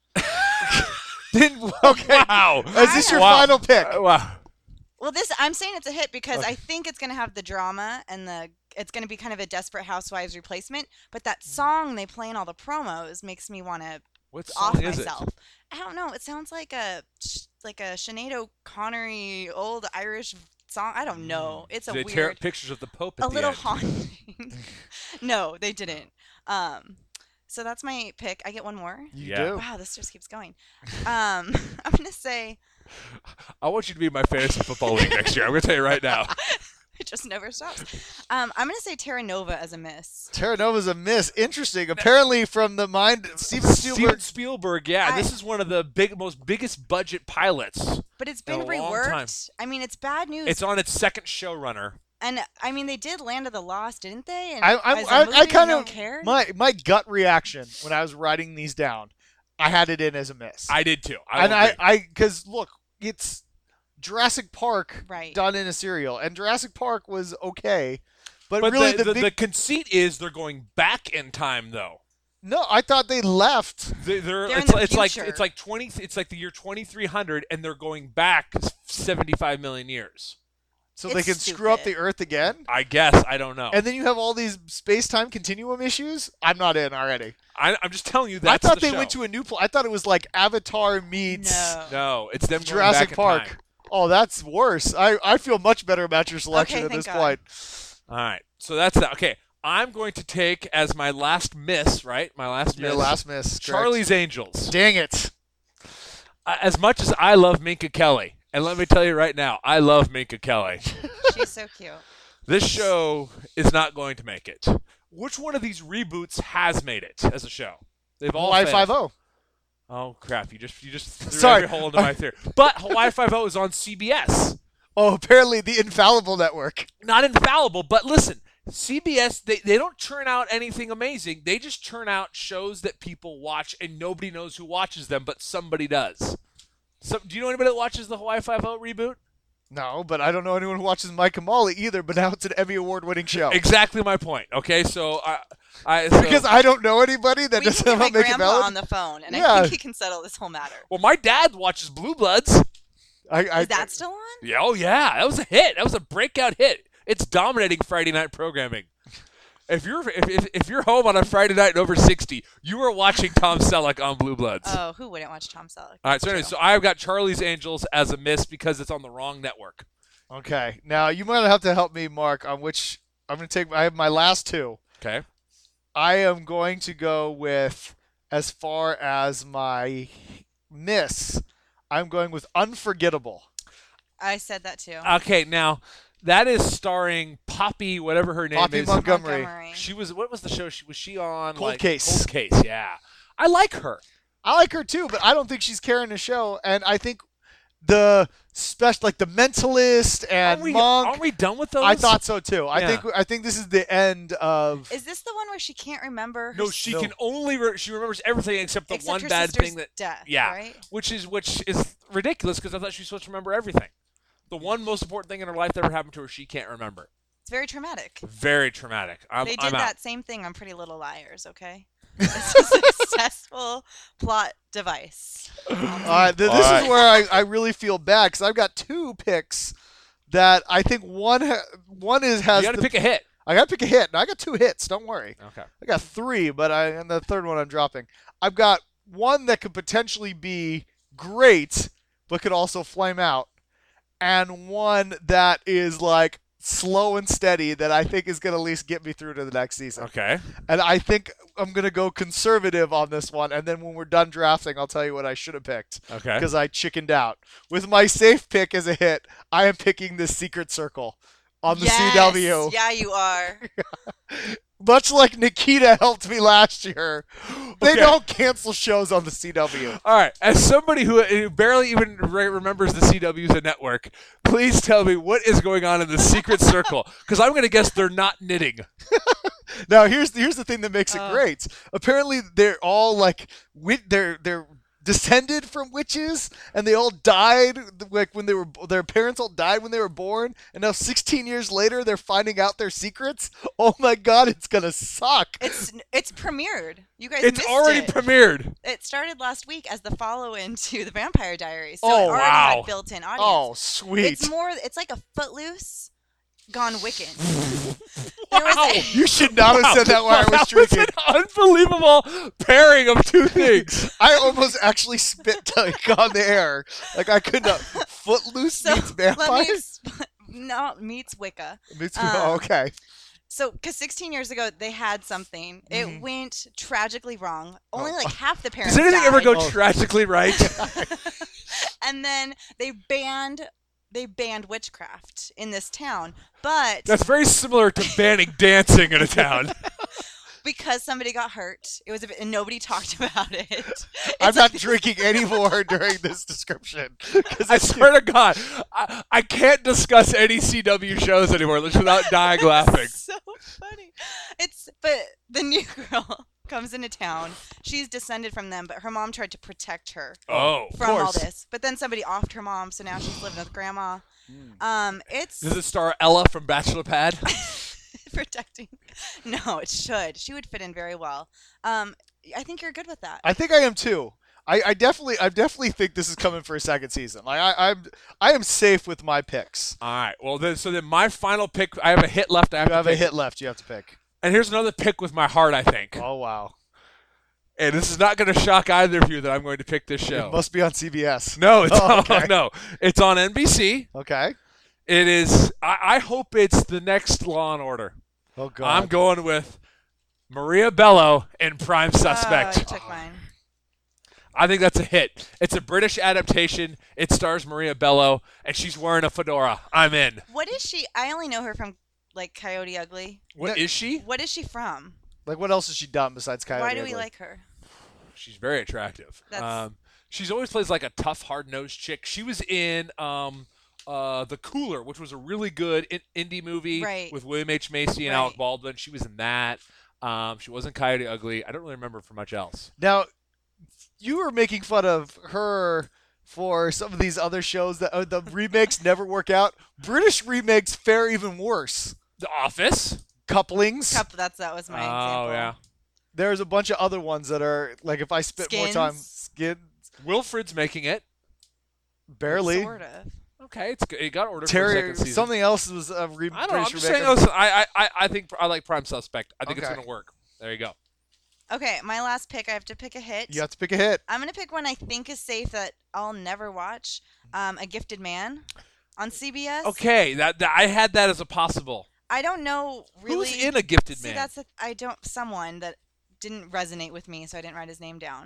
Didn't okay. Wow. Is this your Wow. final pick? Uh, wow. Well, this I'm saying it's a hit because Okay. I think it's gonna have the drama and the it's gonna be kind of a Desperate Housewives replacement. But that song they play in all the promos makes me want to What off song is myself. it? I don't know. It sounds like a like a Sinead O'Connery old Irish song. I don't know. It's a Did they tear weird, up pictures of the Pope at a the little end? haunting. No, they didn't. Um, so that's my pick. I get one more. You Yeah. do. Wow, this just keeps going. Um, I'm gonna say I want you to be in my fantasy football league next year. I'm going to tell you right now. It just never stops. Um, I'm gonna say Terra Nova as a miss. Terra Nova's a miss. Interesting. Apparently, from the mind, Steven Steven Spielberg. Spielberg, yeah, I- this is one of the big, most biggest budget pilots. But it's In been a long reworked. time. I mean, it's bad news. It's on its second showrunner. and I mean, they did Land of the Lost, didn't they? And I, I, as a I, movie, I kind no of one cared? my my gut reaction when I was writing these down, I had it in as a miss. I did too. I and will I, agree. I, because look, it's Jurassic Park Right. done in a serial, and Jurassic Park was okay, but, but really the, the, the, big the conceit is they're going back in time, though. no, I thought they left. They, they're, They're in it's, the it's like future. it's like twenty. It's like the year twenty-three hundred, and they're going back seventy-five million years. So they It's can screw up stupid. the Earth again. I guess I don't know. And then you have all these space-time continuum issues. I'm not in already. I, I'm just telling you I that's thought the they show. went to a new place. I thought it was like Avatar meets No. No, it's them going Jurassic back in Park. time. Oh, that's worse. I, I feel much better about your selection Okay, at thank this God. point. All right, so that's that. Okay, I'm going to take as my last miss, right? My last Your miss. last miss. correct. Charlie's Angels. Dang it. Uh, as much as I love Minka Kelly, and let me tell you right now, I love Minka Kelly. She's so cute. This show is not going to make it. Which one of these reboots has made it as a show? They've all Hawaii failed. Five O. Oh crap! You just you just threw Sorry. every hole into my theory. But Hawaii Five O is on C B S. Oh, apparently the infallible network. Not infallible, but listen, C B S they, they don't churn out anything amazing. They just churn out shows that people watch and nobody knows who watches them, but somebody does. So, do you know anybody that watches the Hawaii Five O reboot? No, but I don't know anyone who watches Mike and Molly either. But now it's an Emmy award-winning show. Exactly my point. Okay, so I, I so, Because I don't know anybody that We doesn't can get my make it grandpa valid. on the phone, and Yeah. I think he can settle this whole matter. well, my dad watches Blue Bloods. I, I, Is that still on? Yeah, oh yeah, that was a hit. That was a breakout hit. It's dominating Friday night programming. If you're if, if, if you're home on a Friday night and over sixty, you are watching Tom Selleck on Blue Bloods. Oh, who wouldn't watch Tom Selleck? All right, so anyway, True. so I've got Charlie's Angels as a miss because it's on the wrong network. Okay, now you might have to help me, Mark, on which I'm going to take. I have my last two. Okay. I am going to go with, as far as my miss, I'm going with Unforgettable. I said that too. Okay, now that is starring Poppy, whatever her name Poppy is. Montgomery. Montgomery. She was. What was the show? She was she on? Cold like, Case. Cold Case. Yeah, I like her. I like her too, but I don't think she's carrying the show. And I think the special, like the Mentalist and Aren't we, Monk. aren't we done with those? I thought so too. I Yeah. think I think this is the end of. Is this the one where she can't remember? her No, s- she No. can only re- she remembers everything except the except one her bad sister's thing that death, yeah, right? which is which is ridiculous because I thought she was supposed to remember everything. The one most important thing in her life that ever happened to her, she can't remember. It's very traumatic. Very traumatic. I'm, they I'm did out. that same thing on Pretty Little Liars, okay? It's a successful plot device. All right, th- All this right. is where I, I really feel bad because I've got two picks that I think one ha- one is has. You got to the- pick a hit. I got to pick a hit. Now I got two hits. Don't worry. Okay. I got three, but I and the third one I'm dropping. I've got one that could potentially be great, but could also flame out, and one that is like slow and steady that I think is going to at least get me through to the next season. Okay. And I think I'm going to go conservative on this one, and then when we're done drafting, I'll tell you what I should have picked Okay. because I chickened out. With my safe pick as a hit, I am picking the Secret Circle on the yes! C W. Yeah, you are. Much like Nikita helped me last year, they Okay. don't cancel shows on the C W. All right. As somebody who, who barely even re- remembers the C W as a network, please tell me what is going on in the Secret Circle because I'm going to guess they're not knitting. Now here's here's the thing that makes it Uh. great. Apparently they're all like wit they're they're descended from witches and they all died like when they were their parents all died when they were born and now sixteen years later they're finding out their secrets. Oh my god, it's going to suck. It's it's premiered. You guys It's missed already it. premiered. It started last week as the follow-in to The Vampire Diaries, so Oh, it already wow. had built-in audience. Oh, sweet. It's more. It's like a Footloose gone Wiccan. There was Wow. a- You should not have said that while I was that drinking. was an unbelievable pairing of two things. I almost actually spit like on the air. Like I could not. Footloose so meets let me vampire. exp- no meets Wicca. Meets- um, oh, okay. So, because sixteen years ago they had something, it Mhm. went tragically wrong. Only Oh. like half the parents. Does anything ever died. go Oh. tragically right? And then they banned they banned witchcraft in this town, but That's very similar to banning dancing in a town. because somebody got hurt, it was a bit, and nobody talked about it. It's I'm like not drinking anymore during this description. 'Cause I it's- swear to God, I, I can't discuss any C W shows anymore without dying laughing. so funny. It's but the new girl comes into town. She's descended from them, but her mom tried to protect her Oh. from all course. this. But then somebody offed her mom, so now she's living with grandma. Um, it's Does it star Ella from Bachelor Pad? protecting. No, it should. She would fit in very well. Um, I think you're good with that. I think I am too. I, I definitely, I definitely think this is coming for a second season. Like I, I'm, I am safe with my picks. All right. Well, then, so then my final pick, I have a hit left. I have You to have a pick. hit left. You have to pick. And here's another pick with my heart, I think. Oh wow! And this is not going to shock either of you that I'm going to pick this show. It must be on C B S. No, it's Oh, okay. no, it's on N B C. Okay. It is. I, I hope it's the next Law and Order. Oh god. I'm going with Maria Bello in Prime Suspect. Oh, you took mine. I think that's a hit. It's a British adaptation. It stars Maria Bello, and she's wearing a fedora. I'm in. What is she? I only know her from like Coyote Ugly. What No- is she? What is she from? Like what else has she done besides Coyote Why do we Ugly? like her? She's very attractive. That's- Um, she's always plays like a tough, hard-nosed chick. She was in um, uh, The Cooler, which was a really good in- indie movie Right. with William H. Macy and Right. Alec Baldwin. She was in that. Um, she was in Coyote Ugly. I don't really remember for much else. Now, you were making fun of her for some of these other shows that uh, the remakes never work out. British remakes fare even worse. The Office. Couplings. Cup. That's that was my Oh example. yeah. There's a bunch of other ones that are like if I spent more time, Skins. skin Wilfred's making it. barely. Sort of. Okay, it's good. It got ordered for the Terry, second season. something else was a re- I don't know. I'm British just remake saying. of- Listen, I, I, I think I like Prime Suspect. I think it's Okay. gonna work. There you go. Okay, my last pick. I have to pick a hit. You have to pick a hit. I'm gonna pick one I think is safe that I'll never watch. Um, A Gifted Man on C B S. Okay, that, that I had that as a possible. I don't know really. Who's in A Gifted See, Man? that's a, I don't someone that didn't resonate with me, so I didn't write his name down.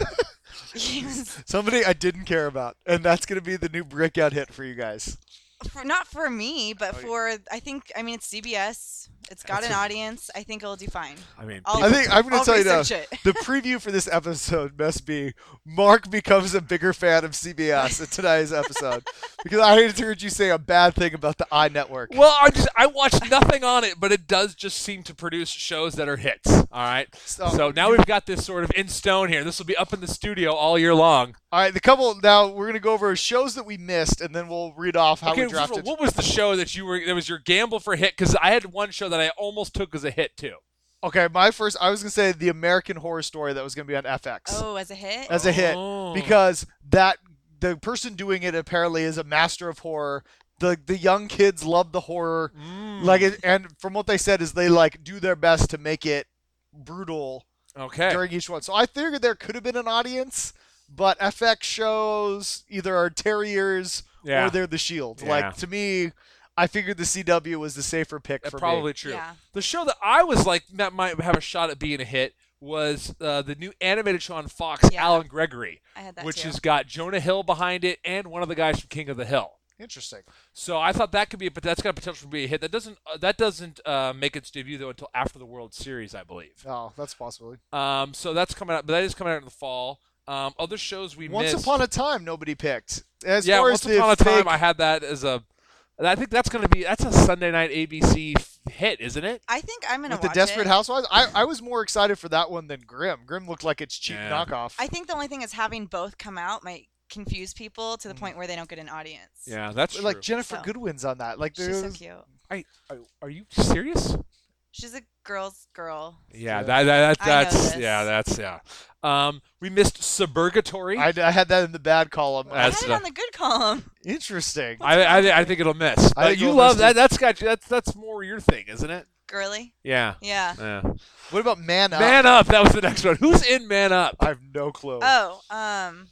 He was- Somebody I didn't care about, and that's gonna be the new breakout hit for you guys. for, not for me, but Oh, yeah. for I think I mean it's C B S. It's got That's an a- audience. I think it'll do fine. I mean, I'll- I think I'm gonna I'll tell you now. research it. The preview for this episode must be Mark becomes a bigger fan of C B S in today's episode because I had heard you say a bad thing about the I Network. well, I just I watched nothing on it, but it does just seem to produce shows that are hits. All right. So- So now we've got this sort of in stone here. This will be up in the studio all year long. All right, the couple now we're gonna go over shows that we missed, and then we'll read off how Okay, we first of all, drafted. what was the show that you were? That was your gamble for hit? Because I had one show that I almost took as a hit too. Okay, my first, I was gonna say the American Horror Story that was gonna be on F X Oh, as a hit. as a hit Oh. because that the person doing it apparently is a master of horror. The the young kids love the horror, Mm. like it, and from what they said is they like do their best to make it brutal Okay. during each one. So I figured there could have been an audience, but F X shows either are Terriers Yeah. or they're the Shield. Yeah. Like to me, I figured the C W was the safer pick That's for probably me. true. Yeah. The show that I was like that might have a shot at being a hit was uh, the new animated show on Fox, Yeah. Alan Gregory, I had that which too. has got Jonah Hill behind it and one of the guys from King of the Hill. Interesting. So I thought that could be, but that's got potential to be a hit. That doesn't uh, that doesn't uh, make its debut though until after the World Series, I believe. Oh, that's a possibility. Um, so that's coming out, but that is coming out in the fall. Um, other shows we Once missed. Upon a Time, nobody picked. As yeah, far Once as the Upon a fake, Time, I had that as a. I think that's going to be that's a Sunday night A B C f- hit, isn't it? I think I'm gonna with the watch Desperate it. Housewives, I, I was more excited for that one than Grimm. Grimm looked like its cheap Yeah. knockoff. I think the only thing is having both come out might confuse people to the point where they don't get an audience. Yeah, that's true. like Jennifer So. Goodwin's on that. Like She's so there's cute. I, are, are you serious? She's a girl's girl. Yeah, Yeah. that, that, that I know that's this. yeah, that's yeah. Um, we missed Suburgatory. I, I had that in the bad column. I That's had it the- on the good column. Interesting. I, I, I think it'll miss. I But think you it'll love miss that. too. That's got you. That's that's more your thing, isn't it? Girly. Yeah. Yeah. Yeah. What about Man Up? Man Up. That was the next one. Who's in Man Up? I have no clue. Oh, um,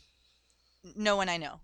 no one I know.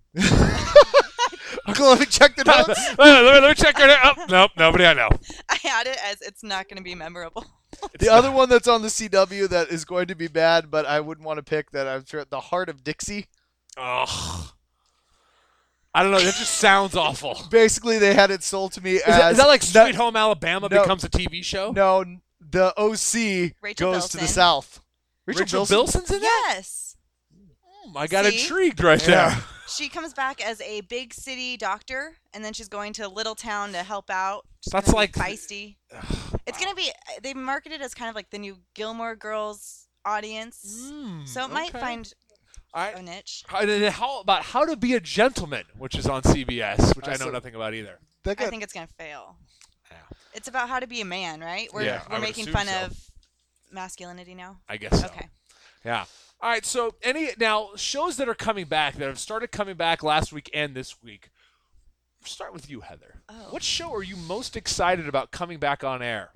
Uncle, let me check the notes. let, me, let me check her. Oh, nope, nobody I know. I had it as it's not going to be memorable. It's The not- other one that's on the C W that is going to be bad, but I wouldn't want to pick that. I'm sure The Heart of Dixie. Ugh. I don't know. That just sounds awful. Basically, they had it sold to me Is as that, is that like no- Sweet Home Alabama no. becomes a T V show? No, the O C Rachel goes to the Bilson. South. Rachel Bilson's in that? Yes. Hmm, I got See? intrigued right Yeah. there. She comes back as a big city doctor, and then she's going to a little town to help out. She's That's gonna be like- feisty. It's gonna be. They marketed as kind of like the new Gilmore Girls audience, Hmm, so it might okay. find All a right. niche. How, and then how about How to Be a Gentleman, which is on C B S, which I I know saw- nothing about either. That I got, think it's gonna fail. Yeah. It's about how to be a man, right? We're Yeah, I we're would making assume fun so. of masculinity now. I guess so. Okay. Yeah. All right. So any now shows that are coming back that have started coming back last week and this week. Start with you, Heather. Oh. What show are you most excited about coming back on air?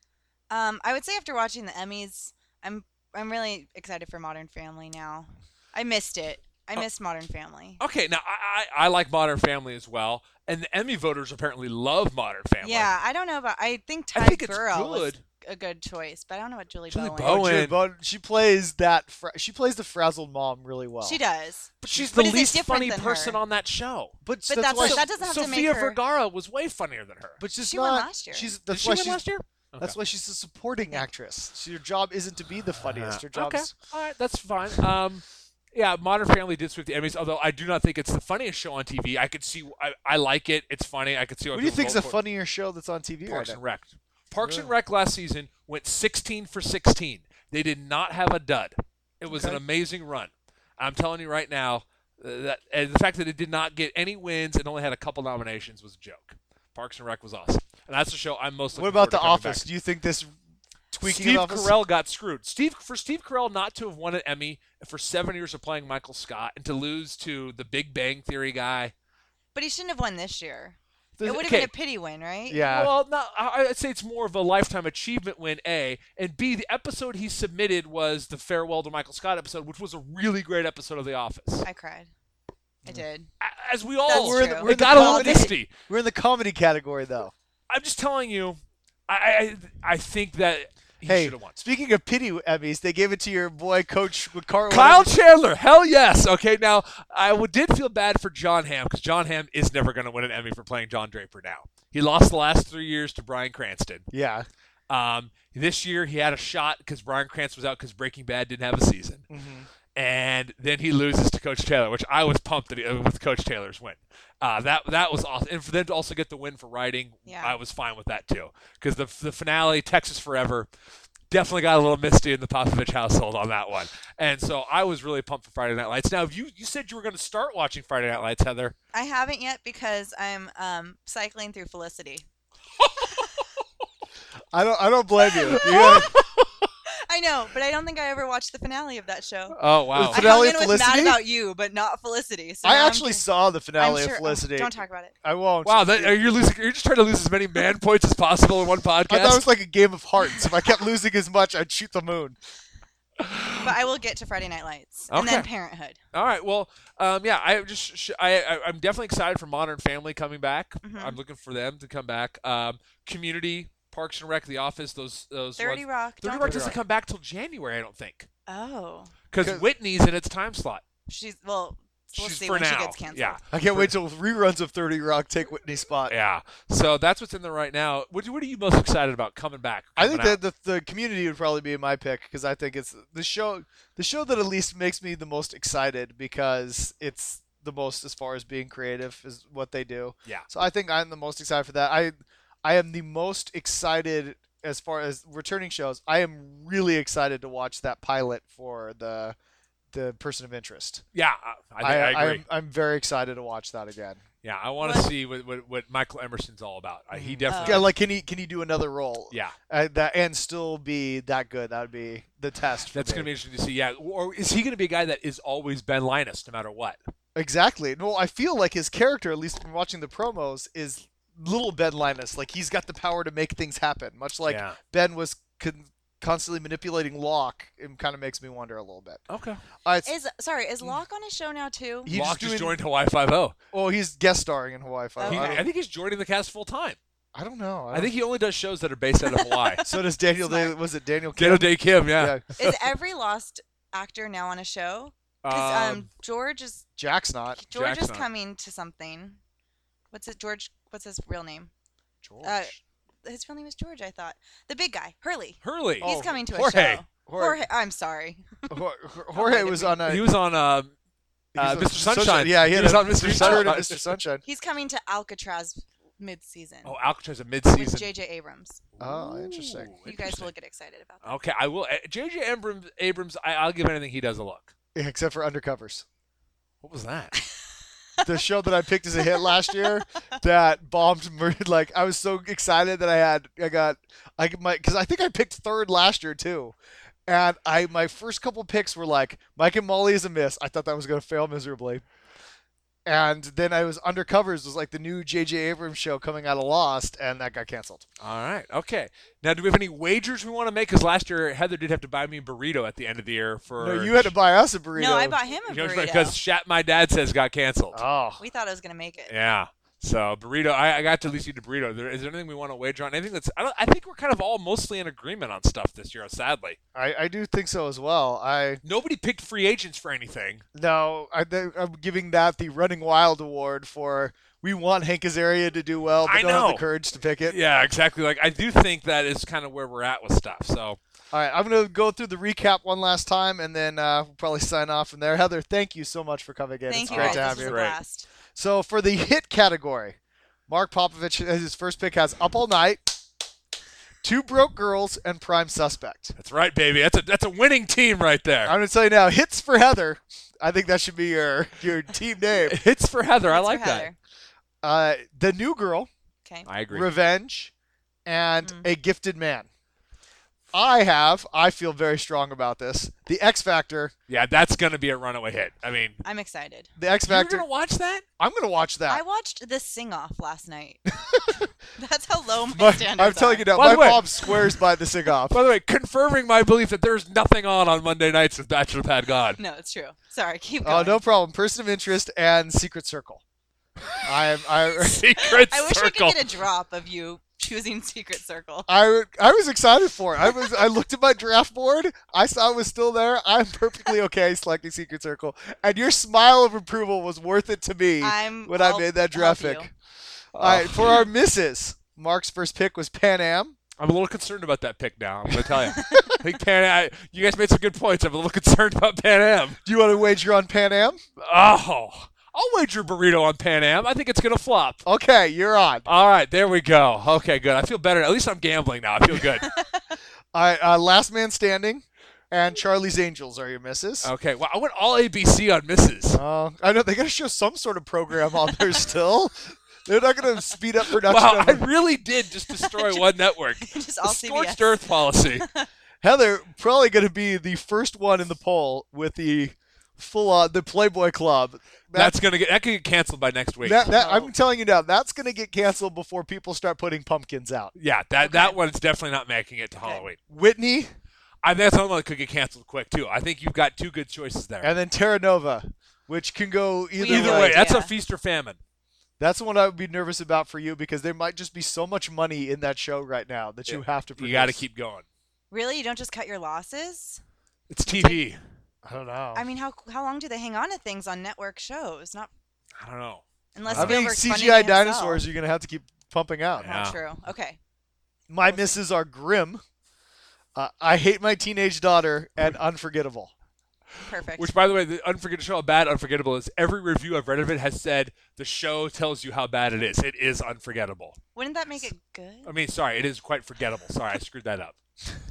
Um, I would say after watching the Emmys, I'm I'm really excited for Modern Family now. I missed it. I Oh. missed Modern Family. Okay, now I, I I like Modern Family as well, and the Emmy voters apparently love Modern Family. Yeah, I don't know about. I think Ty I think it's Burrell was good. a good choice, but I don't know about Julie, Julie Bowen. Bowen. Oh, Jim Bowen, she plays that. Fra- she plays the frazzled mom really well. She does. But she's But the is it least different funny than person her? on that show. but, But that's that's why like- she- that doesn't have to Sophia make her. Vergara was way funnier than her. But she's She not. won last year. She's Did that's she why win she's last year? that's Okay. why she's a supporting actress. She, her job isn't to be the funniest. Her Uh, okay. job's All right, that's fine. Um, yeah, Modern Family did sweep the Emmys, although I do not think it's the funniest show on T V. I could see, I, I like it. It's funny. I could see why What do you people think's a vote for it. funnier show that's on T V Parks right and now? Rec. Parks and Really? Rec last season went sixteen for sixteen. They did not have a dud. It was an Okay. amazing run. I'm telling you right now, uh, that and the fact that it did not get any wins and only had a couple nominations was a joke. Parks and Rec was awesome, and that's the show I'm most. What looking about forward to The coming Office? back. Do you think this tweaking Steve of The Office? Carell got screwed. Steve for Steve Carell not to have won an Emmy for seven years of playing Michael Scott and to lose to the Big Bang Theory guy. But he shouldn't have won this year. The- It would have okay. been a pity win, right? Yeah. Well, no, I- I'd say it's more of a lifetime achievement win. A and B. The episode he submitted was the farewell to Michael Scott episode, which was a really great episode of The Office. I cried. I did. A- As we all, That's we're in the- true. we're it in the got a little comedy- misty. We're in the comedy category though. I'm just telling you, I I, I think that he Hey, should have won. speaking of pity Emmys, they gave it to your boy Coach Carl. Kyle Chandler, hell yes. Okay, now I w- did feel bad for John Hamm because John Hamm is never going to win an Emmy for playing John Draper now. He lost the last three years to Bryan Cranston. Yeah. Um, this year he had a shot because Bryan Cranston was out because Breaking Bad didn't have a season. Mm-hmm. And then he loses to Coach Taylor, which I was pumped that he, uh, with Coach Taylor's win. Uh, that that was awesome, and for them to also get the win for writing, Yeah. I was fine with that too. Because the the finale, Texas Forever, definitely got a little misty in the Popovich household on that one, and so I was really pumped for Friday Night Lights. Now, you you said you were going to start watching Friday Night Lights, Heather. I haven't yet because I'm um, cycling through Felicity. I don't. I don't blame you. You gotta- I know, but I don't think I ever watched the finale of that show. Oh wow! I hung Finale in of with Mad Felicity? About You, but not Felicity. So I now I'm actually cur- saw the I'm finale sure- of oh, Felicity. don't talk about it. I won't. Wow, that, are you losing? You're just trying to lose as many man points as possible in one podcast. I thought it was like a game of hearts. If I kept losing as much, I'd shoot the moon. But I will get to Friday Night Lights and then Okay. Parenthood. All right. Well, um, yeah, I just sh- I, I I'm definitely excited for Modern Family coming back. Mhm. I'm looking for them to come back. Um, Community, Parks and Rec, The Office, those those Thirty ones. Rock. Thirty don't- Rock doesn't come back till January, I don't think, Oh, because 'Cause- Whitney's in its time slot. she's well. We'll She's see for when now. she gets canceled. Yeah, I can't wait till reruns of thirty Rock take Whitney's spot. yeah. So that's what's in there right now. What, what are you most excited about coming back? I think coming that the, the Community would probably be my pick because I think it's the show the show that at least makes me the most excited because it's the most as far as being creative is what they do. Yeah. So I think I'm the most excited for that. I I am the most excited as far as returning shows. I am really excited to watch that pilot for the the Person of Interest. Yeah, I, I, think, I, agree. am I'm very excited to watch that again. yeah, I want to What- see what, what what Michael Emerson's all about. Uh, he Mhm. definitely. Yeah, like can he can he do another role? yeah. Uh, that and still be that good. That would be the test. For That's me. going to be interesting to see. Yeah, or is he going to be a guy that is always Ben Linus, no matter what? Exactly. No, I feel like his character, at least from watching the promos, is little Ben Linus. Like he's got the power to make things happen, much like yeah. Ben was con- constantly manipulating Locke. It kind of makes me wonder a little bit. Okay. Uh, it's, Is sorry, is Locke on his show now too? He's Locke just just doing- joined Hawaii Five O. oh, he's guest starring in Hawaii Five. Okay. I, I don't, think he's joining the cast full time. I don't know. I, I think he only does shows that are based out of Hawaii. so does Daniel Day. Smart. Was it Daniel? Kim? Daniel Day Kim, yeah. Yeah. Is every lost actor now on a show? 'Cause, Um, um, George is Jack's not. George Jack's is not. coming to something. What's it? George? What's his real name? George. Uh, His real name is George. I thought the big guy, Hurley. Hurley. He's Oh, coming to a Jorge. show. Jorge, Jorge. I'm sorry. Jorge, Jorge was on a. He was on uh, he uh, was on Mister Sunshine. Yeah, he, He had was a on Mister return Sunshine. to Mister Sunshine. He's coming to Alcatraz mid-season Oh, Alcatraz a with mid-season. J J Abrams. Oh, interesting. Ooh, You guys interesting. will get excited about that. Okay, I will. J J Abrams, Abrams I, I'll give anything he does a look. Yeah, except for Undercovers. What was that? The show that I picked as a hit last year that bombed. Like I was so excited that I had I got I my because I think I picked third last year too, and I my first couple picks were like Mike and Molly is a miss. I thought that was going to fail miserably, and then I was Undercovers was like the new J J Abrams show coming out of Lost, and that got canceled. All right. Okay. Now, do we have any wagers we want to make? Because last year Heather did have to buy me a burrito at the end of the year for. No, you had to buy us a burrito. No, I bought him a You know, burrito. because Shat My Dad Says got canceled. Oh, We thought I was gonna make it. Yeah. So burrito, I, I got to at least eat a burrito. There, is there anything we want to wager on? Anything that's? I, don't, I think we're kind of all mostly in agreement on stuff this year. Sadly, I, I do think so as well. I nobody picked free agents for anything. no, I think I'm giving that the Running Wild award for we want Hank Azaria to do well, but I don't have know. the courage to pick it. Yeah, exactly. Like I do think that is kind of where we're at with stuff. So All right, I'm going to go through the recap one last time, and then uh, we'll probably sign off from there. Heather, thank you so much for coming in. Thank it's you great guys. to This have was you. a blast. So for the hit category, Mark Popovich, his first pick has Up All Night, Two Broke Girls, and Prime Suspect. that's right, baby. That's a that's a winning team right there. I'm going to tell you now, hits for Heather. I think that should be your, your team name. Hits for Heather. I That's like for that. Heather. Uh, the New Girl, Okay. I agree. Revenge, and Mm. A Gifted Man. I have, I feel very strong about this, the X Factor. Yeah, that's gonna be a runaway hit. I mean, I'm excited. The X you're Factor. gonna watch that? I'm going to watch that. I watched the sing off last night. That's how low my, My- standards I'm telling are. you now, By my the way- mom swears by the sing off. By the way, confirming my belief that there's nothing on on Monday nights with Bachelor Pad God. No, it's true. Sorry, keep Oh, going. no problem. Person of interest and Secret Circle. I am. I. Secret I wish Circle. I could get a drop of you choosing Secret Circle. I, I was excited for it. I was. I looked at my draft board. I saw it was still there. I'm perfectly okay selecting Secret Circle. And your smile of approval was worth it to me I'm when I I'll made that draft help pick. you. All right, for our misses, Mark's first pick was Pan Am. I'm a little concerned about that pick now. I'm gonna tell you. I think Pan Am. I, you guys made some good points. I'm a little concerned about Pan Am. Do you want to wager on Pan Am? Oh, I'll wager burrito on Pan Am. I think it's gonna flop. Okay, you're on. All right, there we go. Okay, good. I feel better. At least I'm gambling now. I feel good. All right, uh, Last Man Standing and Charlie's Angels are your misses. Okay. Well, I went all A B C on misses. Uh, I know they got to show some sort of program on there still. They're not going to speed up production. Wow, of I it. really did just destroy one network. Just The all C B S. scorched earth policy. Heather probably going to be the first one in the poll with the full on the Playboy Club. That's gonna get that could get canceled by next week. that, that Oh. I'm telling you now. That's going to get canceled before people start putting pumpkins out. yeah, that that one's definitely not making it to Okay. Halloween. Whitney I think that's another one that could get canceled quick too. I think you've got two good choices there. and then Terra Nova, which can go either, We have Either no way, idea. that's a feast or famine. That's the one I would be nervous about for you because there might just be so much money in that show right now that you Yeah. have to. Produce. You got to keep going. Really? You don't just cut your losses? It's T V. I don't know. I mean, how how long do they hang on to things on network shows? Not I don't know. unless How many Spielberg's C funding G I it himself. dinosaurs are you going to have to keep pumping out? Yeah. Not true. Okay. My misses are Grim, uh, I Hate My Teenage Daughter, and Unforgettable. Perfect. Which, by the way, the unforgettable show how bad Unforgettable is. Every review I've read of it has said the show tells you how bad it is. It is unforgettable. Wouldn't that make it good? I mean, sorry, it is quite forgettable. Sorry, I screwed that up.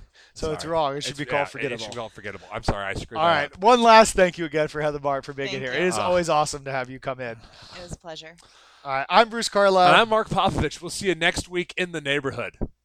So it's Sorry. wrong. It should It's- be called yeah, Forgettable. It should be called Forgettable. I'm sorry, I screwed All that right. up. One last thank you again for Heather Bart for being Thank here. you. It is Ah. always awesome to have you come in. It was a pleasure. All right. I'm Bruce Carlisle. And I'm Mark Popovich. We'll see you next week in the neighborhood.